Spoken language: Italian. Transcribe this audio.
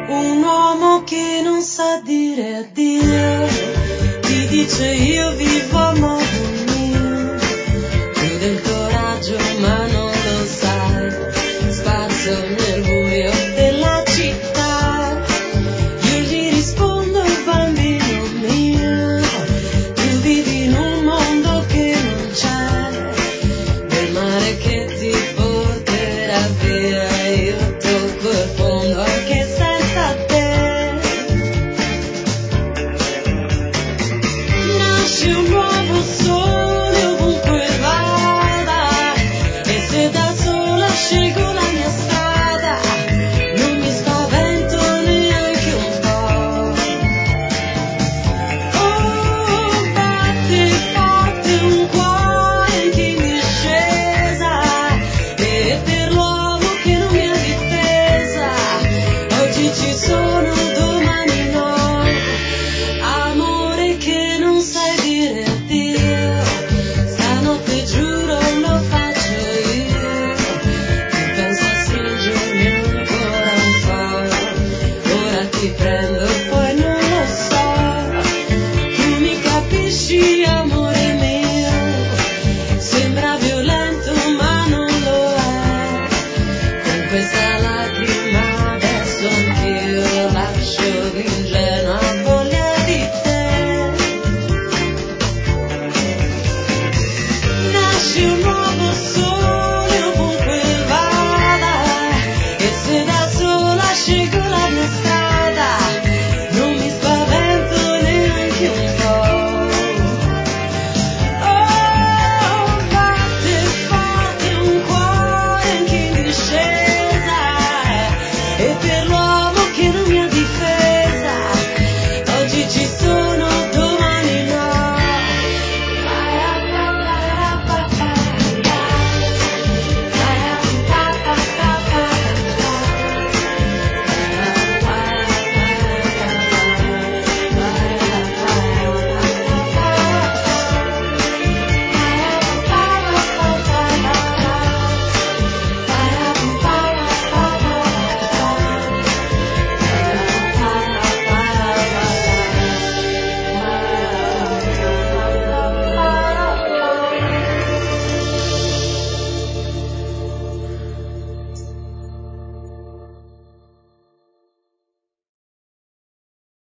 Un uomo che non sa dire addio, ti dice io vivo a modo mio, più del coraggio ma non lo sai, spazio nel buio della città. Io gli rispondo bambino mio, tu vivi in un mondo che non c'è, del mare che ti porterà via, io tocco il fondo anche senza te. Nasce un nuovo sole ovunque vada, e se da sola scelgo la mia strada, non mi spavento neanche un po'. Oh, batte forte un cuore in chi mi è scesa, e per l'uomo che non mi ha difesa, oggi ci sono, domani no. Amore che non sai dire addio, stanotte giuro lo faccio io, ti penso a stringermi ancora un po', ora ti prendo e poi non lo so, tu mi capisci amore mio, sembra violento ma non lo è, con questa lacrima